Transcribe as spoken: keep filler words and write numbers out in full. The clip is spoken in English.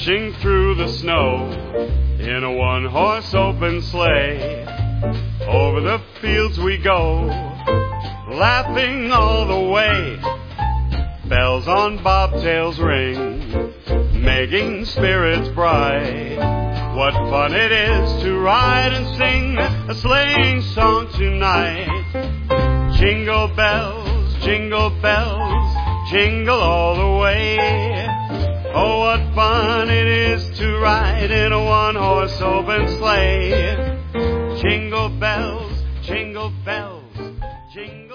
dashing through the snow in a one-horse open sleigh. Over the fields we go, laughing all the way. Bells on bobtails ring, making spirits bright. What fun it is to ride and sing a sleighing song tonight. Jingle bells, jingle bells, jingle all the way. Oh, what fun it is to ride in a one-horse open sleigh. Jingle bells, jingle bells, jingle